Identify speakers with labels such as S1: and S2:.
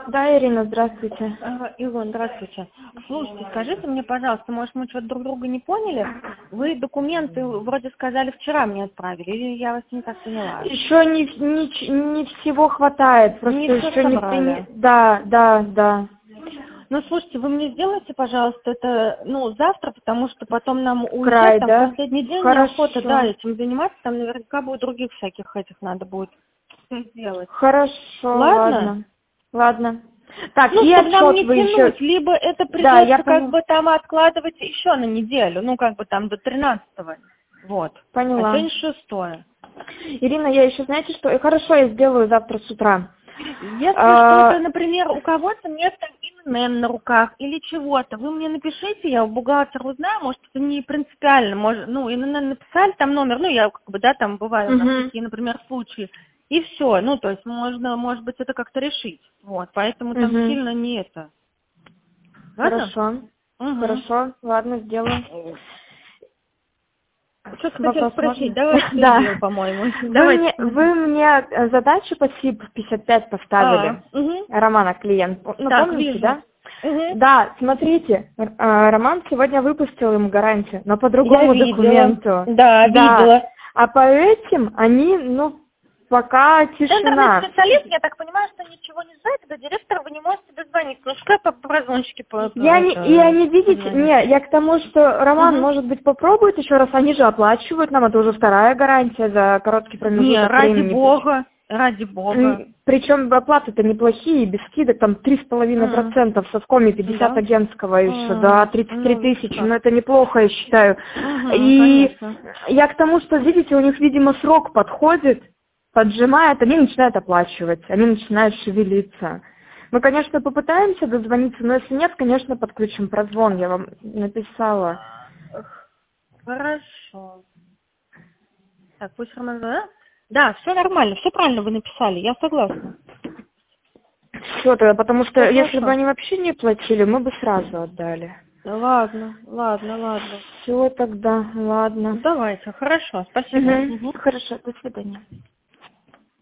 S1: Да, Ирина, здравствуйте.
S2: Илон, здравствуйте. Слушайте, скажите мне, пожалуйста, может, мы что-то друг друга не поняли? Вы документы вроде сказали вчера мне отправили, или я вас не так поняла?
S1: Еще не всего хватает, просто
S2: Не всё
S1: еще
S2: собрали.
S1: Да.
S2: Ну, слушайте, вы мне сделайте, пожалуйста, это, завтра, потому что потом нам
S1: Край,
S2: уезжать, там,
S1: да?
S2: последний день,
S1: Хорошо.
S2: неохота, да, этим заниматься, там наверняка будет других всяких этих надо будет сделать.
S1: Хорошо, ладно. Так, и
S2: чтобы нам
S1: отчет
S2: не
S1: вы
S2: тянуть,
S1: еще...
S2: либо это
S1: Да, я
S2: придется
S1: поняла.
S2: там откладывать еще на неделю, там до 13-го, вот.
S1: Поняла.
S2: А сегодня 6-е.
S1: Ирина, я еще, знаете что? Хорошо, я сделаю завтра с утра.
S2: Если что-то, например, у кого-то нет там ИНН на руках или чего-то, вы мне напишите, я у бухгалтера узнаю, может, это не принципиально, может, ИНН написали, там номер, там бывают у нас такие, например, случаи, и все, то есть можно, может быть, это как-то решить, вот, поэтому там сильно не это. Ладно?
S1: Хорошо, ладно, сделаю.
S2: Что хотел спросить? Давайте
S1: да.
S2: по-моему.
S1: Вы мне задачу по СИП 55 поставили. Романа клиент.
S2: Так,
S1: помните,
S2: вижу.
S1: да? Да, смотрите, Роман сегодня выпустил им гарантию, но по другому документу.
S2: Да, видела.
S1: А по этим они, пока тишина.
S2: Интернет-специалист, я так понимаю, что ничего не знает, до директора вы не можете дозвониться. Что по прозвончике?
S1: Они, видите, я к тому, что Роман, может быть, попробует еще раз, они же оплачивают нам, это уже вторая гарантия за короткий промежуток времени.
S2: Ради бога.
S1: Причем оплаты-то неплохие, без скидок, там 3,5% со скоми, 50 агентского еще, да, 33 тысячи, это неплохо, я считаю. И конечно. Я к тому, что, видите, у них, видимо, срок подходит, поджимает, они начинают оплачивать, они начинают шевелиться. Мы, конечно, попытаемся дозвониться, но если нет, конечно, подключим прозвон, я вам написала.
S2: Хорошо. Так, пусть Роман, да? Да, все нормально, все правильно вы написали, я согласна.
S1: Все тогда, потому что если бы они вообще не платили, мы бы сразу отдали.
S2: Ладно.
S1: Все тогда, ладно.
S2: Давайте, хорошо, спасибо.
S1: Хорошо, до свидания.